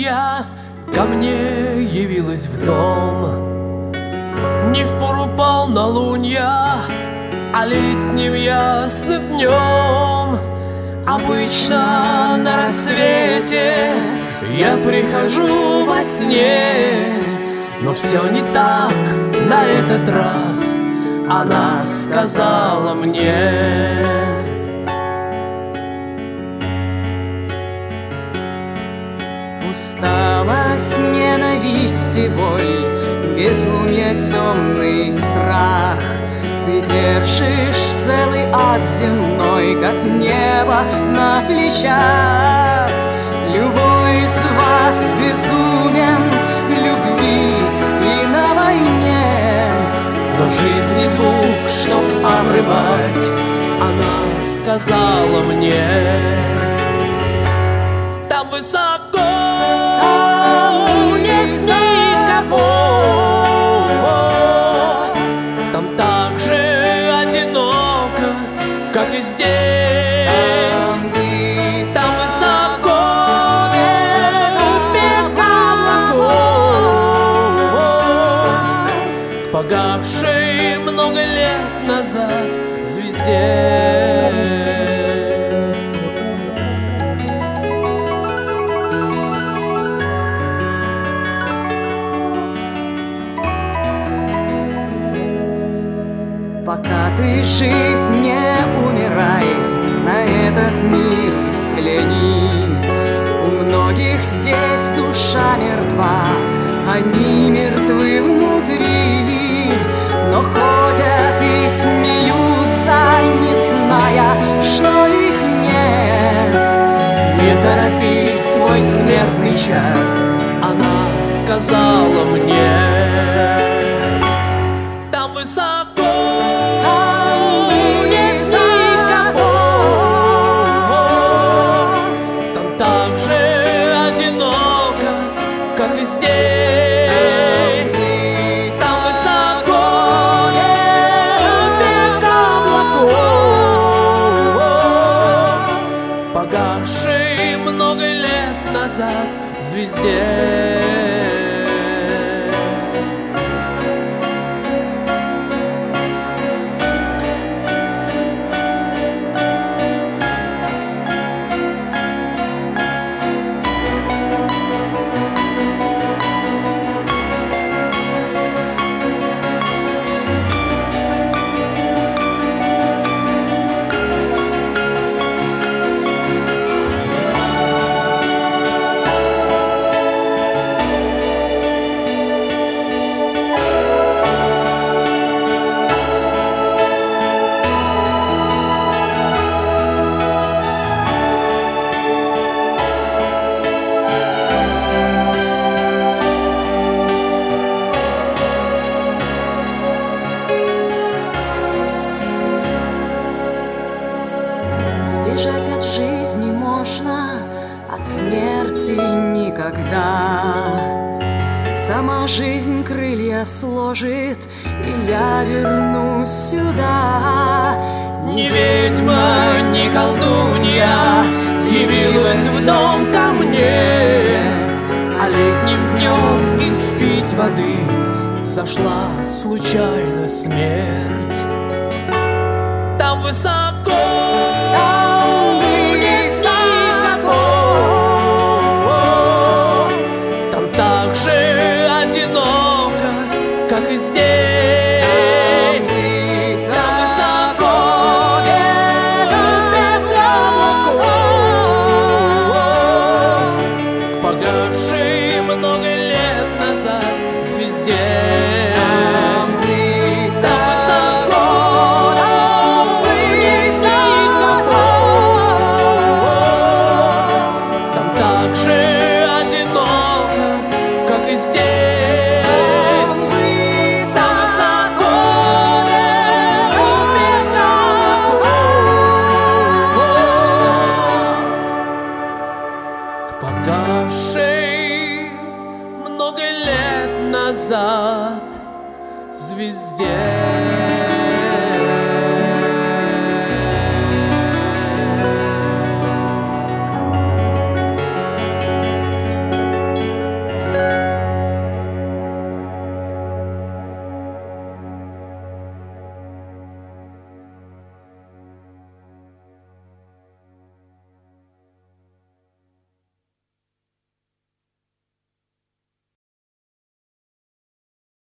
колдунья ко мне явилась в дом. Не в пору полнолуния, а летним ясным днем. Обычно на рассвете я прихожу во сне, но все не так на этот раз, она сказала мне. Усталость, ненависть и боль, безумие, темный страх. Ты держишь целый ад земной, как небо на плечах. Любой из вас безумен в любви и на войне, но жизнь не звук, чтоб обрывать, она сказала мне. Там высоко, нет никого, там так же одиноко, как и здесь. Там высоко, без облаков, к погасшей много лет назад звезде. Пока ты жив, не умирай, на этот мир взгляни. У многих здесь душа мертва, они мертвы внутри, но ходят и смеются, не зная, что их нет. Не торопи свой смертный час, она сказала мне. Там высоко, нет никого, там так же одиноко, как и здесь. Там высоко, без облаков, погасшей много лет назад звезде. Сбежать от жизни можно, от смерти никогда. Сама жизнь крылья сложит, и я вернусь сюда. Ни ведьма, ни колдунья явилась в дом ко мне, а летним днем испить воды зашла случайно смерть. Там высоко, нет никого, там так же одиноко, как и здесь. Там высоко, без облаков, к погасшей много лет назад звезде.